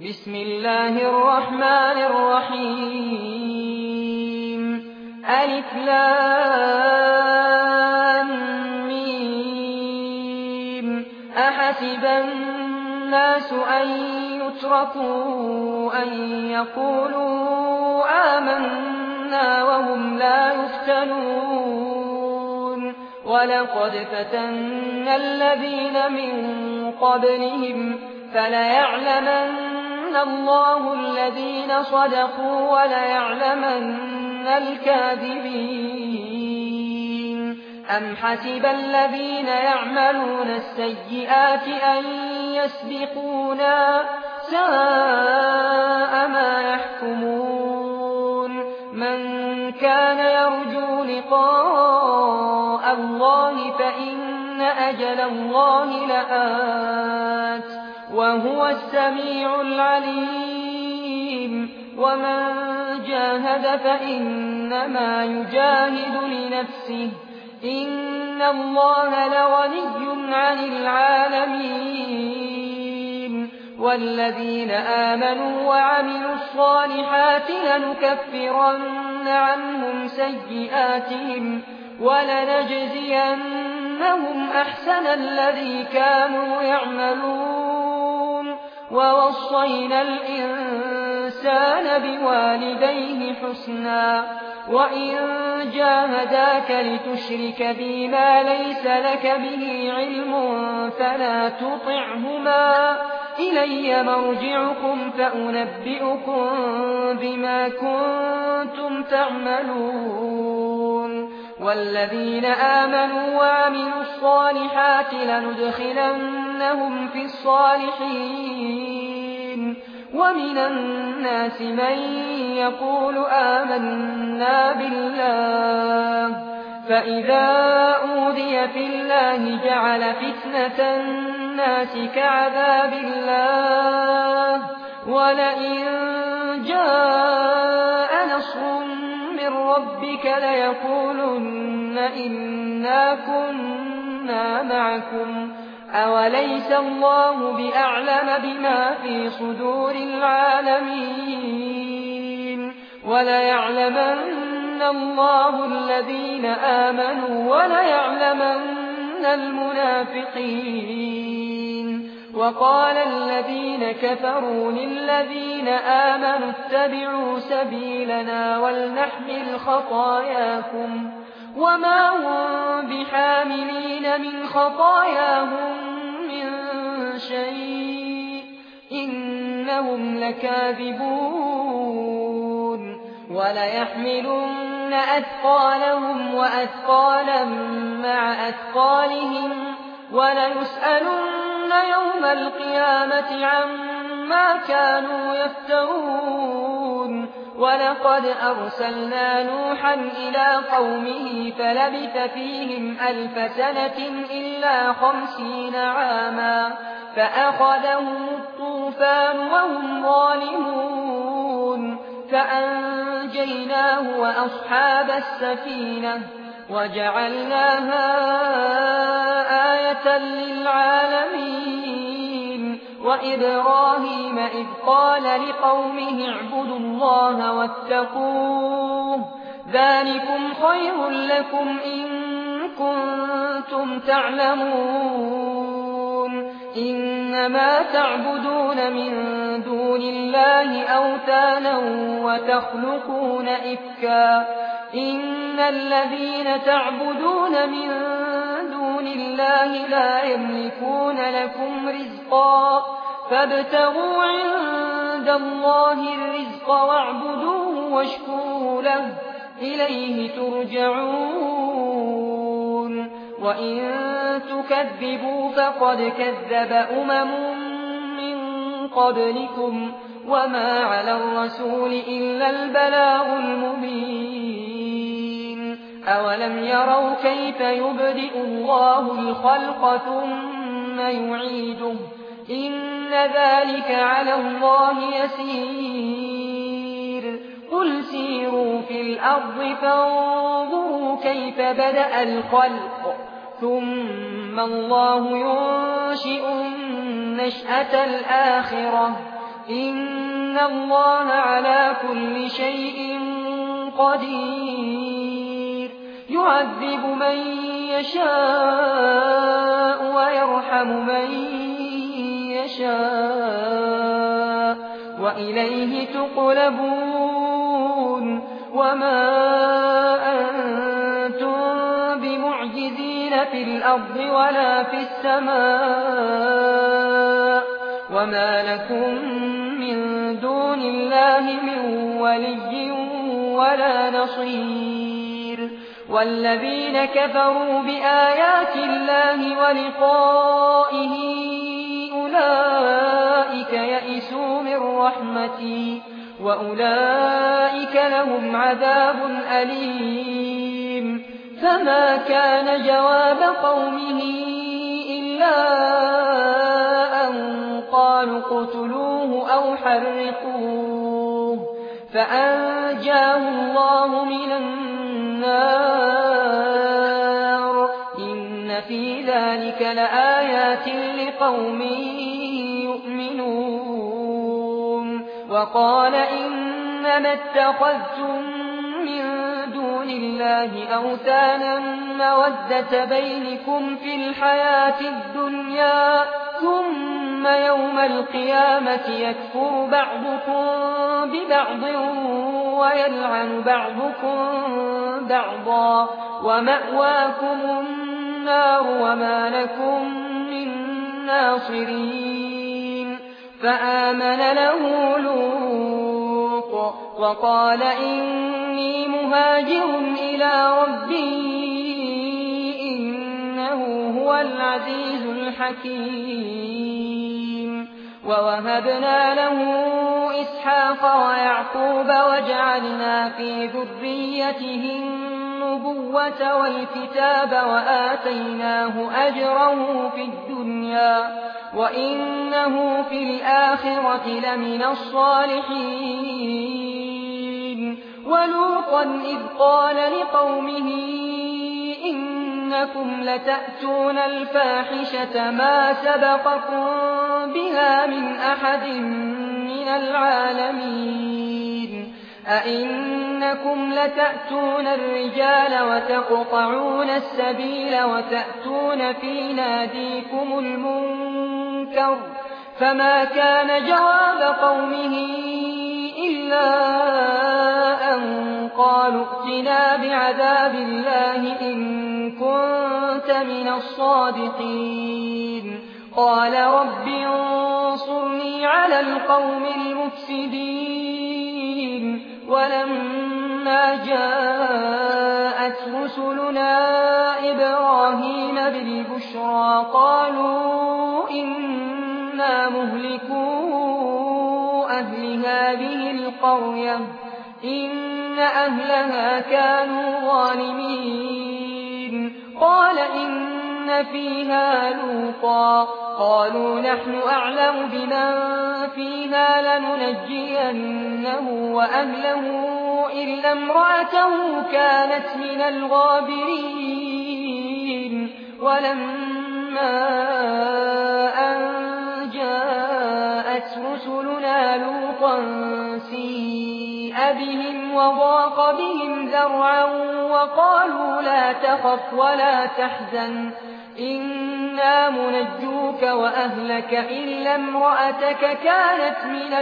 بسم الله الرحمن الرحيم ألف لام ميم أحسب الناس أن يتركوا أن يقولوا آمنا وهم لا يفتنون ولقد فتنا الذين من قبلهم فليعلمن الله الذين صدقوا وليعلمن الكاذبين أم حسب الذين يعملون السيئات أن يسبقونا ساء ما يحكمون من كان يرجو لقاء الله فإن أجل الله لآت وهو السميع العليم ومن جاهد فإنما يجاهد لنفسه إن الله لغني عن العالمين والذين آمنوا وعملوا الصالحات لنكفرن عنهم سيئاتهم ولنجزينهم أحسن الذي كانوا يعملون ووصينا الإنسان بوالديه حسنا وإن جاهداك لتشرك بي ما ليس لك به علم فلا تطعهما إلي مرجعكم فأنبئكم بما كنتم تعملون والذين آمنوا وعملوا الصالحات لندخلنهم في الصالحين ومن الناس من يقول آمنا بالله فإذا أوذي في الله جعل فتنة الناس كعذاب الله ولئن جاء نصر من ربك ليقولن إنا كنا معكم أوليس الله بأعلم بما في صدور العالمين وليعلمن الله الذين آمنوا وليعلمن المنافقين وقال الذين كفروا للذين آمنوا اتبعوا سبيلنا ولنحمل خطاياكم وما هم بحاملين من خطاياهم من شيء إنهم لكاذبون وليحملن أثقالهم وأثقالا مع أثقالهم وليسألن يوم القيامة عما كانوا يفترون ولقد أرسلنا نوحا إلى قومه فلبث فيهم 1000 سنة إلا 50 عاما فأخذهم الطوفان وهم ظالمون فأنجيناه وأصحاب السفينة وجعلناها آية للعالمين وإبراهيم إذ قال لقومه اعبدوا الله واتقوه ذلكم خير لكم إن كنتم تعلمون إنما تعبدون من دون الله أوثانا وتخلقون إفكا إن الذين تعبدون من دون الله لا يملكون لكم رزقا فابتغوا عند الله الرزق واعبدوه واشكروا له إليه ترجعون وإن تكذبوا فقد كذب من قبلكم وما على الرسول إلا البلاغ المبين أولم يروا كيف يبدئ الله الخلق ثم يعيده إن ذلك على الله يسير قل سيروا في الأرض فانظروا كيف بدأ الخلق ثم الله ينشئ النشأة الآخرة إن الله على كل شيء قدير يعذب من يشاء ويرحم من يشاء وإليه تقلبون وما أنتم بمعجزين في الأرض ولا في السماء وما لكم من دون الله من ولي ولا نصير والذين كفروا بآيات الله ولقائه أولئك يئسوا من رحمتي وأولئك لهم عذاب أليم فما كان جواب قومه إلا أن قالوا اقتلوه أو حرقوه فأنجاه الله من النار إن في ذلك لآيات لقوم يؤمنون وقال إنما اتخذتم من دون الله أوثانا مودة بينكم في الحياة الدنيا ثم يوم القيامة يكفر بعضكم ببعض ويلعن بعضكم بعضا ومأواكم النار وما لكم من ناصرين فآمن له لوط وقال إني مهاجر إلى ربي إنه هو العزيز الحكيم ووهبنا له إسحاق ويعقوب وجعلنا في ذريته النبوة والكتاب وآتيناه أجره في الدنيا وإنه في الآخرة لمن الصالحين ولوطا إذ قال لقومه إنكم لتأتون الفاحشة ما سبقكم بها من أحد من العالمين أئنكم لتأتون الرجال وتقطعون السبيل وتأتون في ناديكم المنكر فما كان جواب قومه إلا أن قالوا ائتنا بعذاب الله إن كنت من الصادقين قال رب انصرني على القوم المفسدين ولما جاءت رسلنا إبراهيم بالبشرى قالوا إنا مهلكو أهل هذه القرية إن أهلها كانوا ظالمين قال إن فيها لوطا قالوا نحن أعلم بمن فيها لننجينه وأهله إلا امرأته كانت من الغابرين ولما أن جاءت رسلنا لوطا سيء بهم وضاق بهم ذرعا وقالوا لا تخف ولا تحزن إنا منجوك وأهلك إلا امرأتك كانت من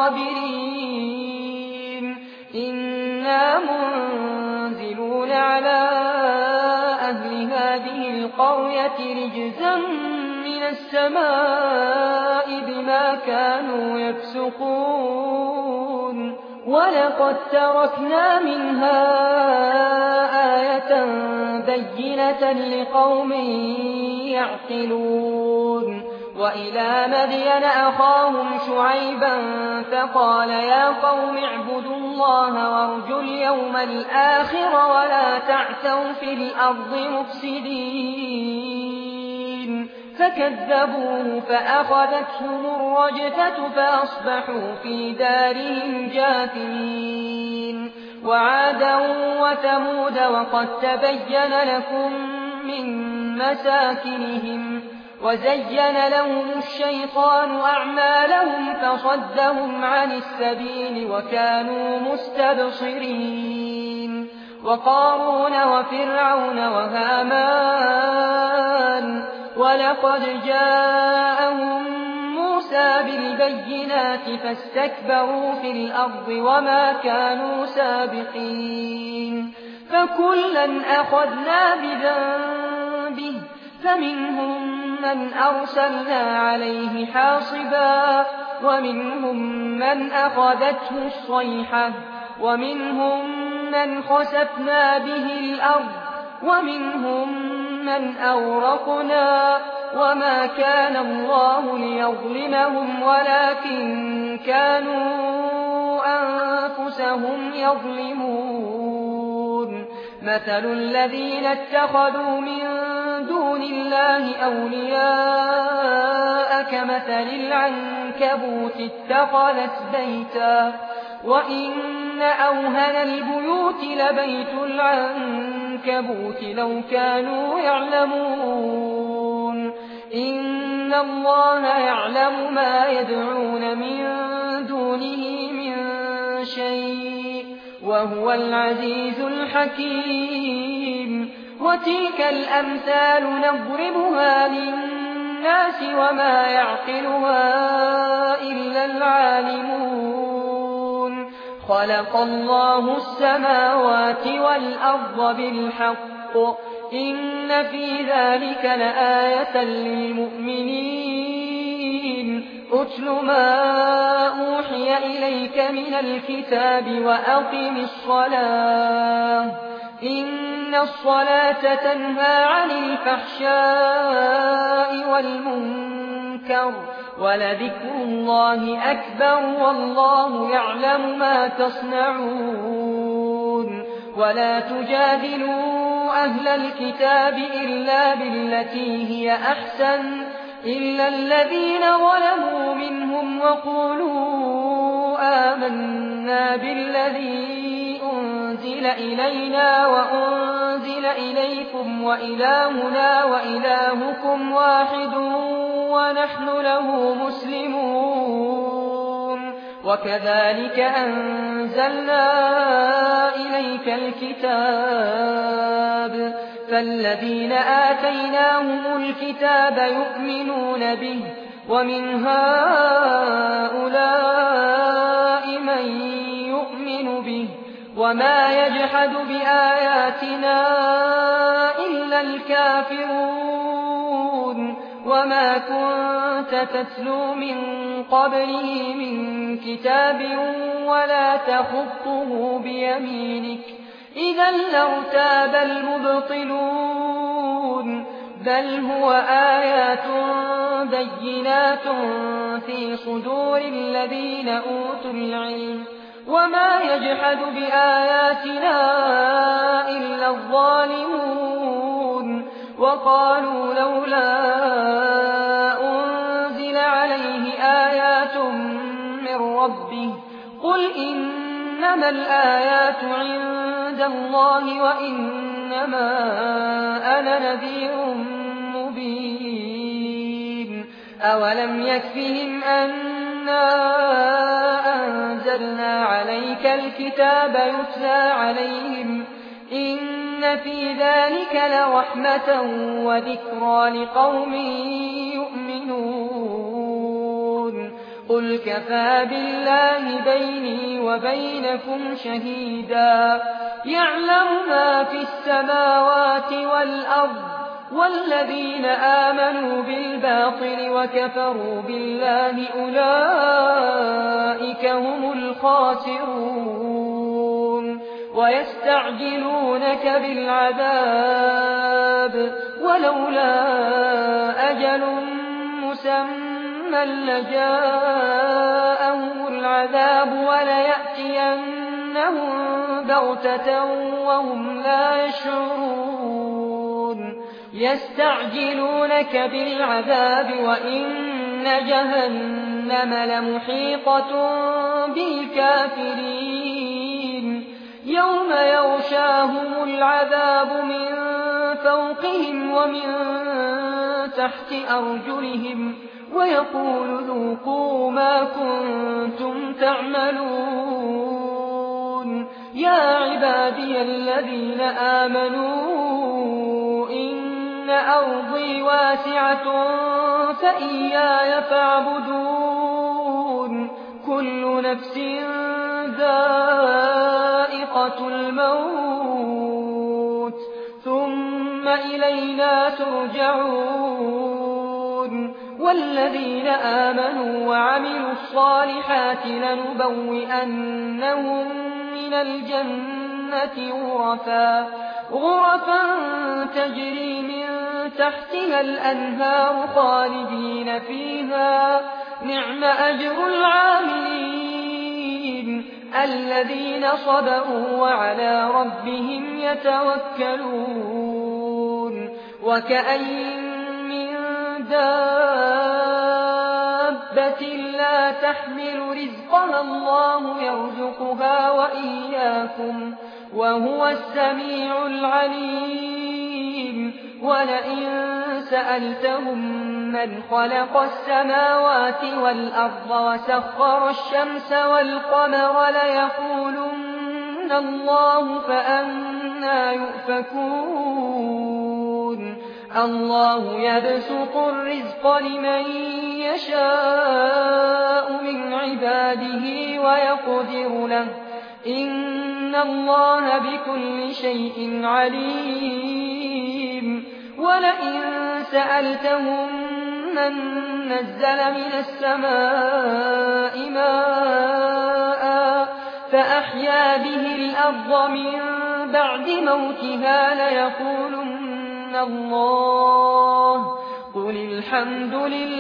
الغابرين إنا منزلون على أهل هذه القرية رجزا من السماء بما كانوا يفسقون ولقد تركنا منها آية بينة لقوم يعقلون وإلى مدين أخاهم شعيبا فقال يا قوم اعبدوا الله وارجوا اليوم الآخر ولا تعثوا في الأرض مفسدين فكذبوه فأخذتهم الرجفة فأصبحوا في دارهم جاثمين وعادا وثمود وقد تبين لكم من مساكنهم وزين لهم الشيطان أعمالهم فصدهم عن السبيل وكانوا مستبصرين وقارون وفرعون وهامان ولقد جاءهم موسى بالبينات فاستكبروا في الأرض وما كانوا سابقين فكلا أخذنا بذنبه فمنهم من أرسلنا عليه حاصبا ومنهم من أخذته الصيحة ومنهم من خسفنا به الأرض ومنهم من أورقنا وما كان الله ليظلمهم ولكن كانوا أنفسهم يظلمون مثل الذين اتخذوا من دون الله أولياء كمثل العنكبوت اتخذت بيتا وإن أوهن البيوت لبيت العنكبوت لو كانوا يعلمون إن الله يعلم ما يدعون من دونه من شيء وهو العزيز الحكيم وتلك الأمثال نضربها للناس وما يعقلها إلا العالمون خلق الله السماوات والأرض بالحق إن في ذلك لآية للمؤمنين أتل ما أوحي إليك من الكتاب وأقم الصلاة إن الصلاة تنهى عن الفحشاء والمنكر ولذكر الله أكبر والله يعلم ما تصنعون ولا تجادلوا أهل الكتاب إلا بالتي هي أحسن إلا الذين ظلموا منهم وقولوا آمنا بالذي أنزل إلينا وأنزل إليكم وإلهنا وإلهكم واحد ونحن له مسلمون وكذلك أنزلنا إليك الكتاب فالذين آتيناهم الكتاب يؤمنون به ومن هؤلاء من يؤمن به وما يجحد بآياتنا إلا الكافرون وما كنت تتلو من قبله من كتاب ولا تخطه بيمينك إذا لارتاب المبطلون بل هو آيات بينات في صدور الذين أوتوا العلم وما يجحد بآياتنا إلا الظالمون وقالوا لولا أنزل عليه آيات من ربه قل إنما الآيات عند الله وإنما أنا نذير مبين أولم يكفهم أنا أنزلنا عليك الكتاب يتلى عليهم إن في ذلك لرحمة وذكرى لقوم يؤمنون قل كفى بالله بيني وبينكم شهيدا يعلم ما في السماوات والأرض والذين آمنوا بالباطل وكفروا بالله أولئك هم الخاسرون ويستعجلونك بالعذاب ولولا أجل مسمى لجاءهم العذاب وليأتينهم بغتة وهم لا يشعرون يستعجلونك بالعذاب وإن جهنم لمحيطة بالكافرين يوم يغشاهم العذاب من فوقهم ومن تحت أرجلهم ويقول ذوقوا ما كنتم تعملون. يا عبادي الذين آمنوا إن أرضي واسعة فإياي فاعبدون. كل نفس ذائقة الموت ثم إلينا ترجعون. والذين آمنوا وعملوا الصالحات لنبوئنهم من الجنة غرفا تجري من تحتها الأنهار خالدين فيها. نعم أجر العاملين الذين صبروا وعلى ربهم يتوكلون. وكأين من دابة لا تحمل رزقها الله يرزقها وإياكم وهو السميع العليم. ولئن سألتهم من خلق السماوات والأرض وسخر الشمس والقمر ليقولن الله فأنى يؤفكون. الله يبسط الرزق لمن يشاء من عباده ويقدر له إن الله بكل شيء عليم. ولئن سألتهم من نزل من السماء ماء فأحيا به الأرض من بعد موتها ليقولن الله قل الحمد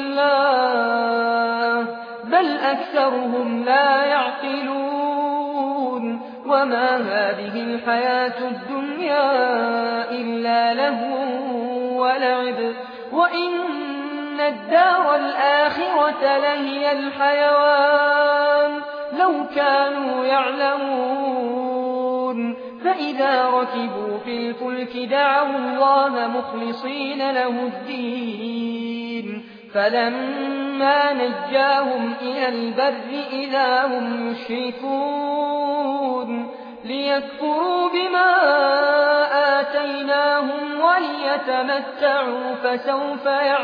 لله بل أكثرهم لا يعقلون. وما هذه الحياة الدنيا إلا لهو ولعب وإن الدار الآخرة لهي الحيوان لو كانوا يعلمون. فإذا ركبوا في الفلك دعوا الله مخلصين له الدين فلما نجاهم إلى البر إذا هم يشركون. ليكفروا بما آتيناهم وليتمتعوا فسوف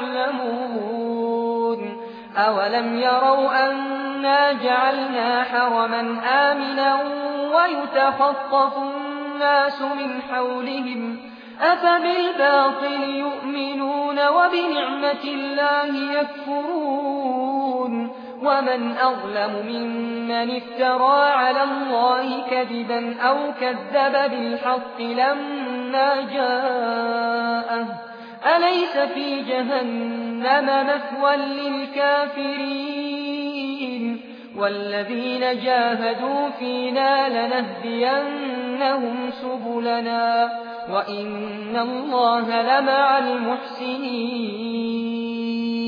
يعلمون. أولم يروا أنا جعلنا حرما آمنا ويتخطف الناس من حولهم أفبالباطل يؤمنون وبنعمة الله يكفرون. ومن أظلم ممن افترى على الله كذبا أو كذب بالحق لما جاءه أليس في جهنم مثوى للكافرين. والذين جاهدوا فينا لنهدينهم سبلنا وإن الله لمع المحسنين.